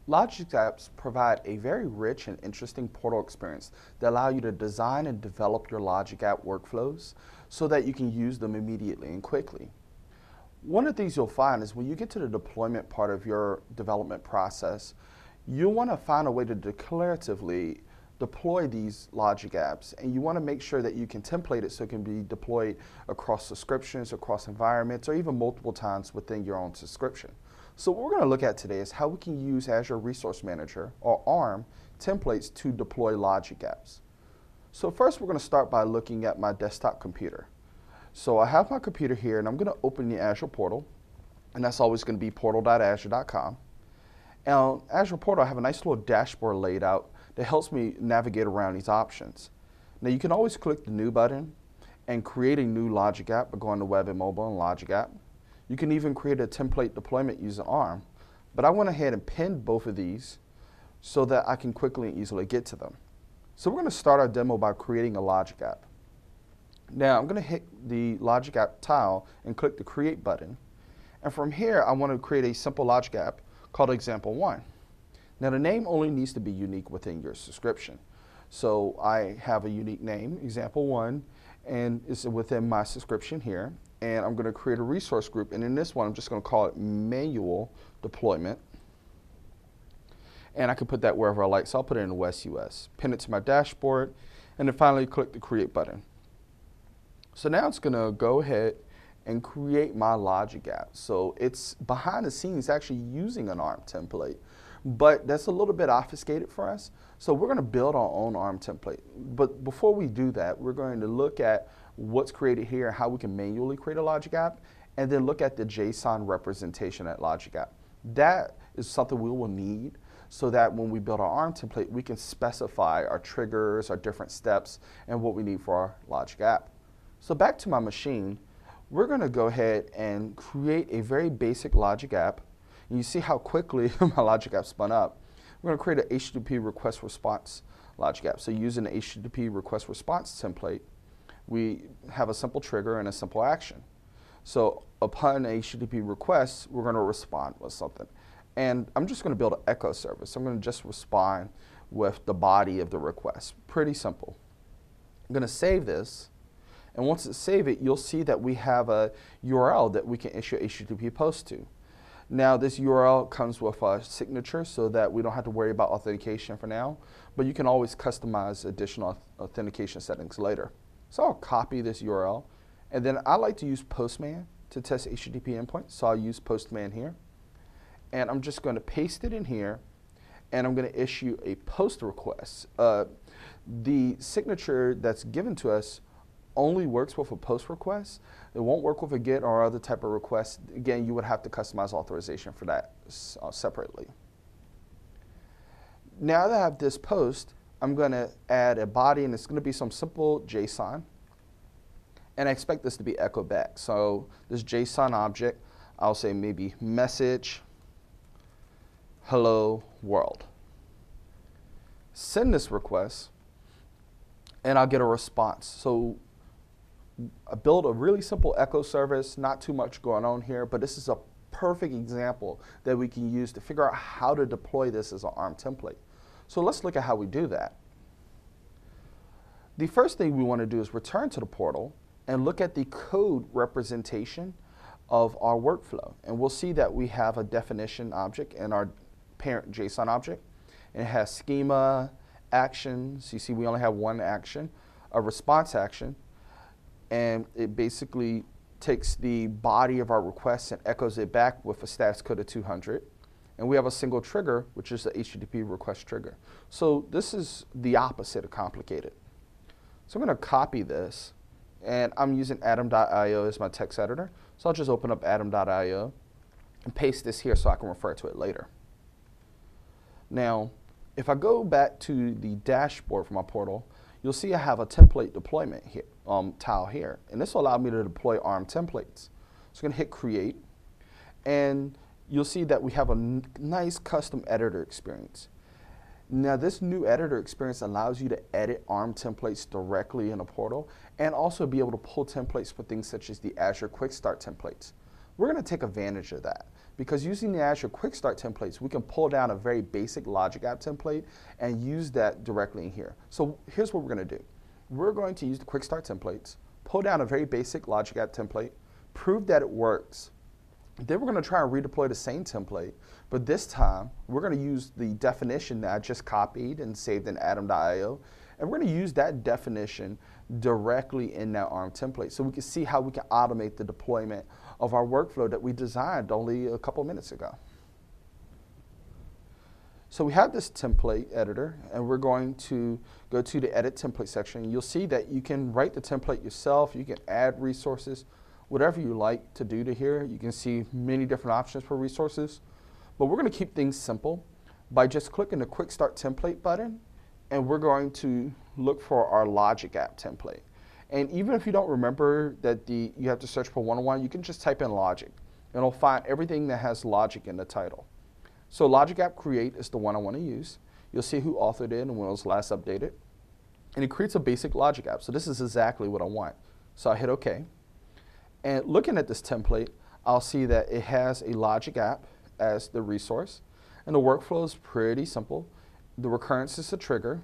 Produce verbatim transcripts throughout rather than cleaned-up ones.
Logic apps provide a very rich and interesting portal experience that allow you to design and develop your Logic app workflows so that you can use them immediately and quickly. One of the things you'll find is when you get to the deployment part of your development process, you'll want to find a way to declaratively deploy these Logic apps, and you want to make sure that you can template it so it can be deployed across subscriptions, across environments, or even multiple times within your own subscription. So what we're going to look at today is how we can use Azure Resource Manager, or ARM, templates to deploy Logic apps. So first we're going to start by looking at my desktop computer. So I have my computer here, and I'm going to open the Azure portal, and that's always going to be portal dot azure dot com. And on Azure portal, I have a nice little dashboard laid out that helps me navigate around these options. Now you can always click the New button and create a new Logic app by going to Web and Mobile and Logic app. You can even create a template deployment using ARM, but I went ahead and pinned both of these so that I can quickly and easily get to them. So we're going to start our demo by creating a Logic app. Now I'm going to hit the Logic app tile and click the Create button. And from here, I want to create a simple Logic app called Example one. Now the name only needs to be unique within your subscription. So I have a unique name, Example one, and it's within my subscription here. And I'm going to create a resource group, and in this one I'm just going to call it Manual Deployment. And I can put that wherever I like, so I'll put it in West U S. Pin it to my dashboard, and then finally click the Create button. So now it's going to go ahead and create my Logic app. So it's behind the scenes actually using an ARM template, but that's a little bit obfuscated for us. So we're going to build our own ARM template. But before we do that, we're going to look at what's created here, how we can manually create a Logic app, and then look at the JSON representation at Logic app. That is something we will need so that when we build our ARM template, we can specify our triggers, our different steps, and what we need for our Logic app. So back to my machine, we're going to go ahead and create a very basic Logic app. And you see how quickly my Logic app spun up. We're going to create an H T T P request response Logic app. So using the H T T P request response template, we have a simple trigger and a simple action. So upon a H T T P request, we're going to respond with something. And I'm just going to build an echo service. I'm going to just respond with the body of the request. Pretty simple. I'm going to save this. And once it's saved it, you'll see that we have a U R L that we can issue H T T P post to. Now this U R L comes with a signature so that we don't have to worry about authentication for now, but you can always customize additional authentication settings later. So I'll copy this U R L, and then I like to use Postman to test H T T P endpoints, so I'll use Postman here. And I'm just going to paste it in here, and I'm going to issue a post request. Uh, the signature that's given to us only works with a post request. It won't work with a GET or other type of request. Again, you would have to customize authorization for that uh, separately. Now that I have this post, I'm going to add a body, and it's going to be some simple JSON. And I expect this to be echoed back. So this JSON object, I'll say maybe message, hello world. Send this request, and I'll get a response. So I build a really simple echo service, not too much going on here, but this is a perfect example that we can use to figure out how to deploy this as an ARM template. So let's look at how we do that. The first thing we want to do is return to the portal and look at the code representation of our workflow. And we'll see that we have a definition object in our parent JSON object. And it has schema, actions. You see we only have one action, a response action. And it basically takes the body of our request and echoes it back with a status code of two hundred. And we have a single trigger, which is the H T T P request trigger. So this is the opposite of complicated. So I'm going to copy this, and I'm using Atom dot i o as my text editor. So I'll just open up Atom dot i o and paste this here so I can refer to it later. Now, if I go back to the dashboard for my portal, you'll see I have a template deployment here, um, tile here. And this will allow me to deploy ARM templates. So I'm going to hit Create, and you'll see that we have a n nice custom editor experience. Now this new editor experience allows you to edit ARM templates directly in a portal and also be able to pull templates for things such as the Azure Quick Start templates. We're going to take advantage of that because using the Azure Quick Start templates, we can pull down a very basic logic app template and use that directly in here. So here's what we're going to do. We're going to use the Quick Start templates, pull down a very basic logic app template, prove that it works. Then we're going to try and redeploy the same template, but this time we're going to use the definition that I just copied and saved in atom dot i o, and we're going to use that definition directly in that ARM template so we can see how we can automate the deployment of our workflow that we designed only a couple minutes ago. So we have this template editor, and we're going to go to the edit template section. You'll see that you can write the template yourself, you can add resources, whatever you like to do to here. You can see many different options for resources, but we're going to keep things simple by just clicking the Quick Start template button, and we're going to look for our logic app template. And even if you don't remember that the you have to search for one oh one, you can just type in logic, and it'll find everything that has logic in the title. So logic app create is the one I want to use. You'll see who authored it and when it was last updated. And it creates a basic logic app. So this is exactly what I want. So I hit OK. And looking at this template, I'll see that it has a logic app as the resource. And the workflow is pretty simple. The recurrence is a trigger.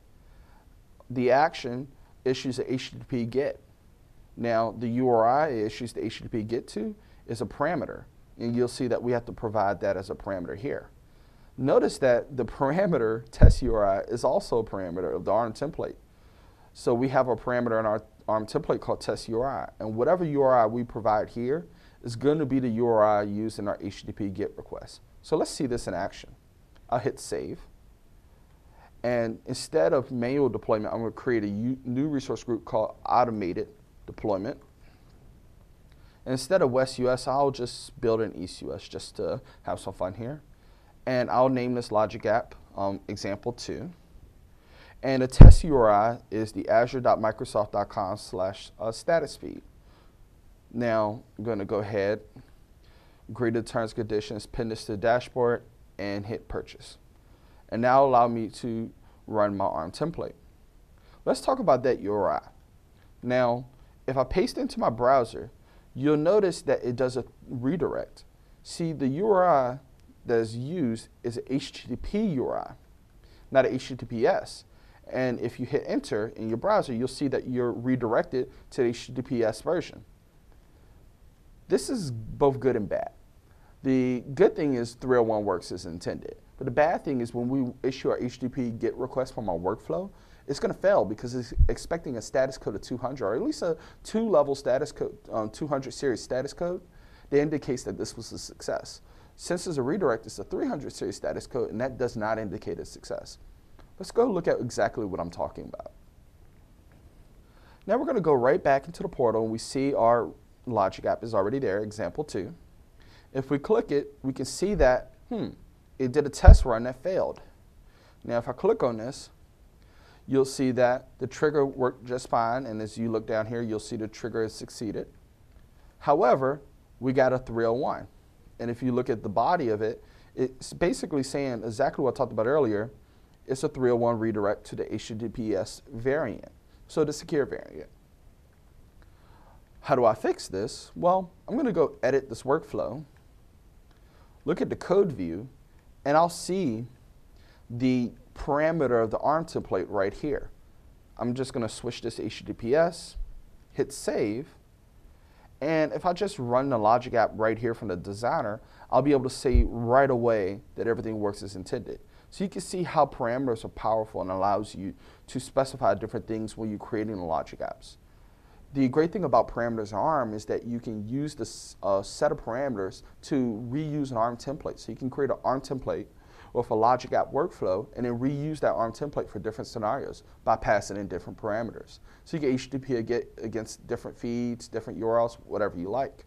The action issues a H T T P GET. Now, the U R I it issues the H T T P GET to is a parameter. And you'll see that we have to provide that as a parameter here. Notice that the parameter test U R I is also a parameter of the ARM template. So we have a parameter in our ARM template called test U R I. And whatever U R I we provide here is going to be the U R I used in our H T T P GET request. So let's see this in action. I'll hit save. And instead of manual deployment, I'm going to create a new resource group called automated deployment. And instead of West U S, I'll just build an East U S just to have some fun here. And I'll name this logic app um, example two. And the test U R I is the azure dot microsoft dot com slash status feed. Now, I'm going to go ahead, agree to the terms and conditions, pin this to the dashboard, and hit purchase. And now allow me to run my ARM template. Let's talk about that U R I. Now, if I paste into my browser, you'll notice that it does a redirect. See, the U R I that is used is an H T T P U R I, not an H T T P S. And if you hit enter in your browser, you'll see that you're redirected to the H T T P S version. This is both good and bad. The good thing is three oh one works as intended. But the bad thing is when we issue our H T T P GET request from our workflow, it's going to fail because it's expecting a status code of two hundred, or at least a two-level status code, um, two hundred series status code that indicates that this was a success. Since there's a redirect, it's a three hundred series status code, and that does not indicate a success. Let's go look at exactly what I'm talking about. Now we're going to go right back into the portal, and we see our logic app is already there, example two. If we click it, we can see that, hmm, it did a test run that failed. Now if I click on this, you'll see that the trigger worked just fine, and as you look down here, you'll see the trigger has succeeded. However, we got a three oh one. And if you look at the body of it, it's basically saying exactly what I talked about earlier. It's a three oh one redirect to the H T T P S variant, so the secure variant. How do I fix this? Well, I'm going to go edit this workflow, look at the code view, and I'll see the parameter of the ARM template right here. I'm just going to switch this to H T T P S, hit save, and if I just run the logic app right here from the designer, I'll be able to see right away that everything works as intended. So you can see how parameters are powerful and allows you to specify different things when you're creating the logic apps. The great thing about parameters in ARM is that you can use this uh, set of parameters to reuse an ARM template. So you can create an ARM template with a logic app workflow and then reuse that ARM template for different scenarios by passing in different parameters. So you get H T T P GET against different feeds, different U R Ls, whatever you like.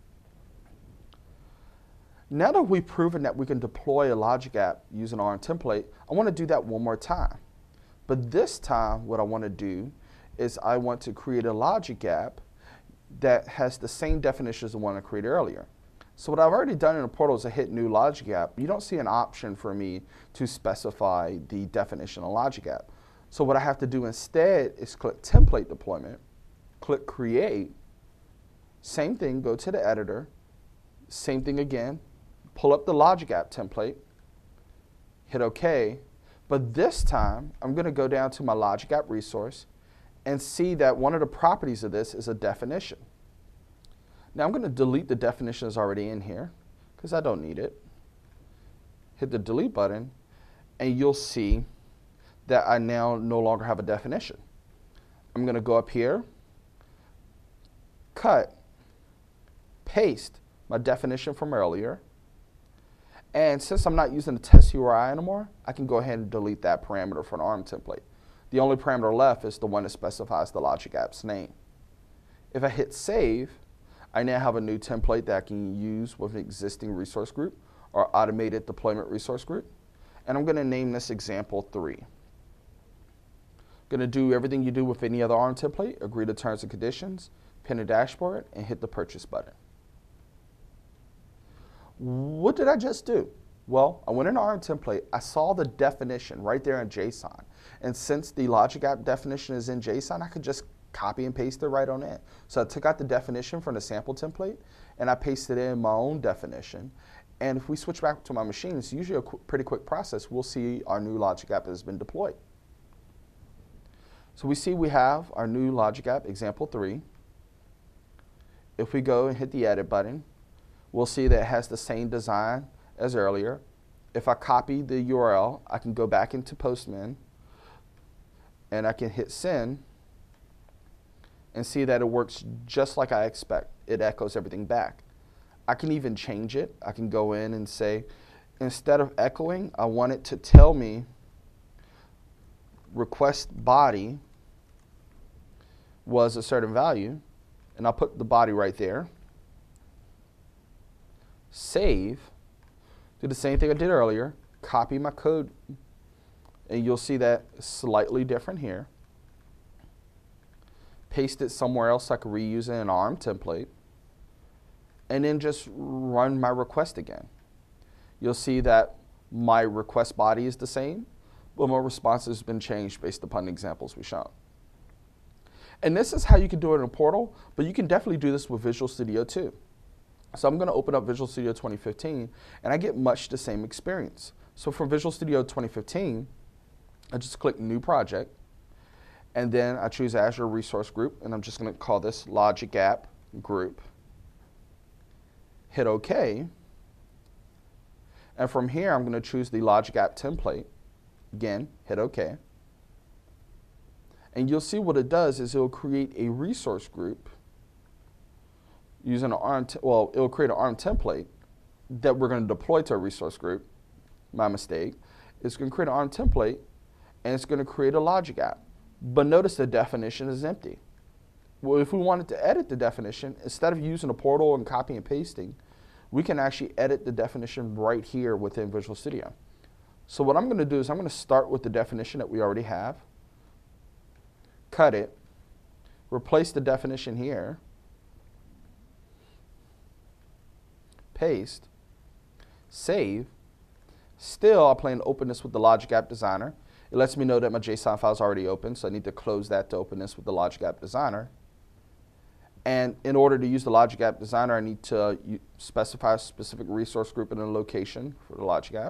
Now that we've proven that we can deploy a logic app using an ARM template, I want to do that one more time. But this time, what I want to do is I want to create a logic app that has the same definition as the one I created earlier. So what I've already done in the portal is I hit new logic app. You don't see an option for me to specify the definition of logic app. So what I have to do instead is click template deployment, click create, same thing, go to the editor, same thing again, pull up the Logic App template, hit OK, but this time I'm going to go down to my Logic App resource and see that one of the properties of this is a definition. Now I'm going to delete the definition that's already in here because I don't need it. Hit the delete button and you'll see that I now no longer have a definition. I'm going to go up here, cut, paste my definition from earlier, and since I'm not using the test U R I anymore, I can go ahead and delete that parameter from the ARM template. The only parameter left is the one that specifies the Logic App's name. If I hit save, I now have a new template that I can use with an existing resource group or automated deployment resource group. And I'm going to name this example three. Going to do everything you do with any other ARM template, agree to terms and conditions, pin a dashboard, and hit the purchase button. What did I just do? Well, I went in ARM template, I saw the definition right there in JSON. And since the Logic App definition is in JSON, I could just copy and paste it right on in. So I took out the definition from the sample template and I pasted in my own definition. And if we switch back to my machine, it's usually a qu pretty quick process. We'll see our new Logic App has been deployed. So we see we have our new Logic App, example three. If we go and hit the edit button, we'll see that it has the same design as earlier. If I copy the U R L, I can go back into Postman and I can hit send and see that it works just like I expect. It echoes everything back. I can even change it. I can go in and say, instead of echoing, I want it to tell me request body was a certain value, and I'll put the body right there. Save, do the same thing I did earlier, copy my code, and you'll see that it's slightly different here. Paste it somewhere else so I can reuse it in an ARM template, and then just run my request again. You'll see that my request body is the same, but my response has been changed based upon the examples we've shown. And this is how you can do it in a portal, but you can definitely do this with Visual Studio too. So I'm going to open up Visual Studio twenty fifteen, and I get much the same experience. So for Visual Studio twenty fifteen, I just click New Project, and then I choose Azure Resource Group, and I'm just going to call this Logic App Group. Hit OK, and from here I'm going to choose the Logic App template. Again, hit OK. And you'll see what it does is it'll create a resource group using an ARM, well, it'll create an ARM template that we're going to deploy to a resource group. My mistake. It's going to create an ARM template, and it's going to create a Logic App. But notice the definition is empty. Well, if we wanted to edit the definition, instead of using a portal and copy and pasting, we can actually edit the definition right here within Visual Studio. So what I'm going to do is I'm going to start with the definition that we already have, cut it, replace the definition here, paste, save. Still, I plan to open this with the Logic App Designer. It lets me know that my JSON file is already open, so I need to close that to open this with the Logic App Designer. And in order to use the Logic App Designer, I need to specify a specific resource group and a location for the Logic App.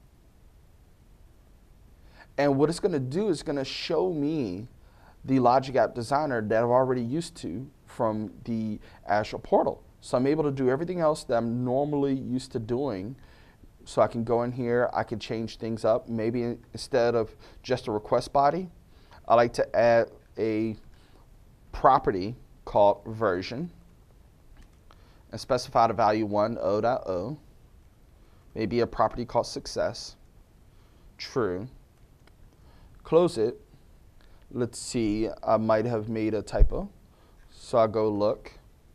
And what it's going to do is going to show me the Logic App Designer that I've already used to from the Azure portal. So I'm able to do everything else that I'm normally used to doing. So I can go in here, I can change things up. Maybe instead of just a request body, I like to add a property called version and specify the value one o dot o. Maybe a property called success, true. Close it. Let's see, I might have made a typo. So I'll go look.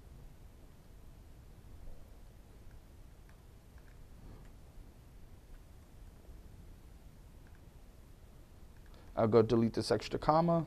I'll go delete this extra comma,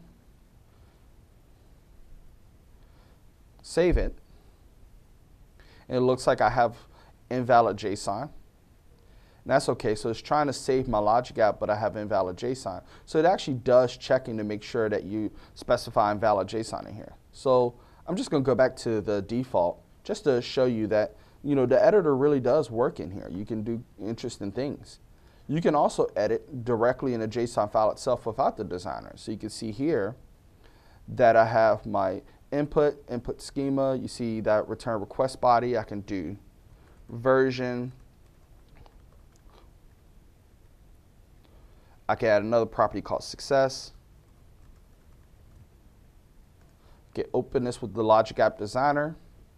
save it, and it looks like I have invalid JSON. And that's okay, so it's trying to save my Logic App, but I have invalid JSON. So it actually does checking to make sure that you specify invalid JSON in here. So I'm just going to go back to the default just to show you that you know, the editor really does work in here. You can do interesting things. You can also edit directly in a JSON file itself without the designer. So you can see here that I have my input, input schema. You see that return request body. I can do version. I can add another property called success. Get openness with the Logic App Designer.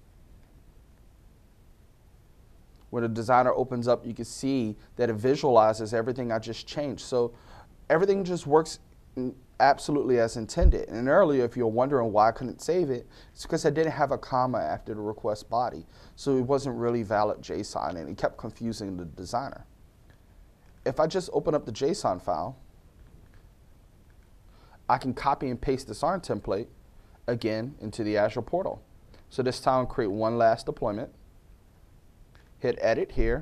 When the designer opens up, you can see that it visualizes everything I just changed. So everything just works absolutely as intended. And earlier, if you're wondering why I couldn't save it, it's because I didn't have a comma after the request body. So it wasn't really valid JSON, and it kept confusing the designer. If I just open up the JSON file, I can copy and paste this ARM template again into the Azure portal. So this time, create one last deployment. Hit edit here,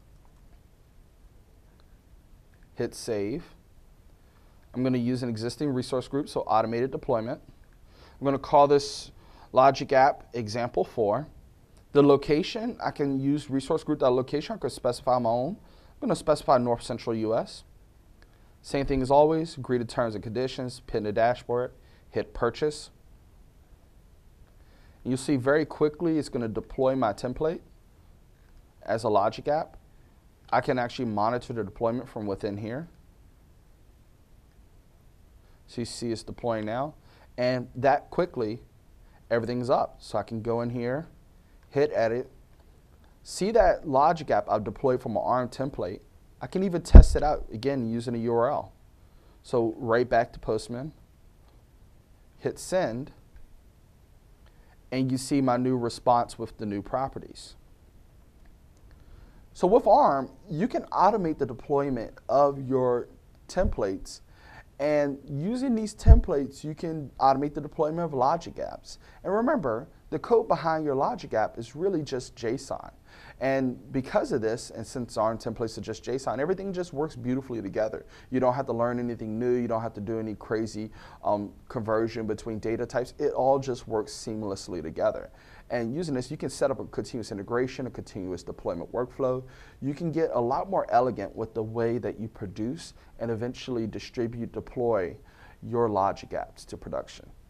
hit save. I'm going to use an existing resource group, so automated deployment. I'm going to call this Logic App Example four. The location, I can use resource group.location. I could specify my own. I'm going to specify North Central U S. Same thing as always, agree to terms and conditions, pin the dashboard, hit purchase. You'll see very quickly it's going to deploy my template as a Logic app. I can actually monitor the deployment from within here. So you see it's deploying now. And that quickly, everything's up. So I can go in here, hit edit, see that Logic app I've deployed from an ARM template. I can even test it out, again, using a U R L. So right back to Postman, hit send, and you see my new response with the new properties. So with ARM, you can automate the deployment of your templates, and using these templates, you can automate the deployment of Logic apps. And remember, the code behind your Logic app is really just JSON. And because of this, and since ARM templates are just JSON, everything just works beautifully together. You don't have to learn anything new. You don't have to do any crazy um, conversion between data types. It all just works seamlessly together. And using this, you can set up a continuous integration, a continuous deployment workflow. You can get a lot more elegant with the way that you produce and eventually distribute, deploy your Logic apps to production.